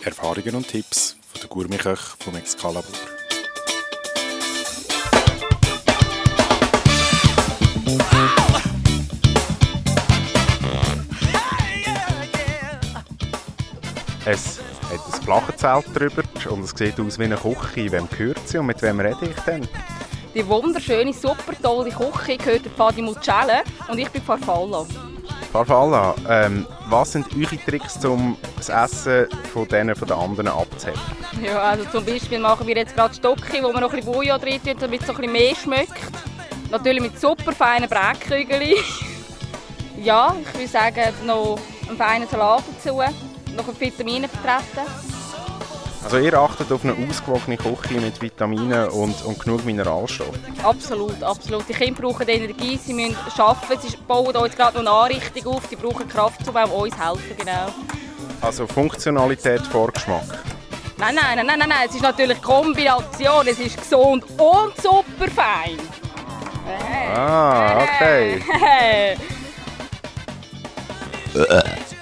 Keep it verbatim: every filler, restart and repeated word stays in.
Erfahrungen und Tipps von der Gourmetköche vom Excalibur. Es hat ein Flachenzelt drüber und es sieht aus wie eine Küche. Wem gehört sie und mit wem rede ich denn? Die wunderschöne, super tolle Küche gehört der Fadi Mucelle und ich bin Farfalla. Farfalla, ähm, was sind eure Tricks, um das Essen von denen von den anderen abzuheben? Ja, also zum Beispiel machen wir jetzt gerade Stocki, wo wir noch ein bisschen Bouillon drin tun, damit es so ein bisschen mehr schmeckt. Natürlich mit super feinen Brätkügeln. Ja, ich würde sagen, noch einen feinen Salat dazu. Noch Vitamine vertreten. Also ihr achtet auf eine ausgewogene Küche mit Vitaminen und, und genug Mineralstoffen? Absolut, absolut. Die Kinder brauchen Energie, sie müssen arbeiten, sie bauen uns gerade noch eine Anrichtung auf, die brauchen Kraft, um uns helfen. Genau. Also Funktionalität vor Geschmack? Nein, nein, nein, nein, nein, es ist natürlich Kombination, es ist gesund und super fein. Ah, okay.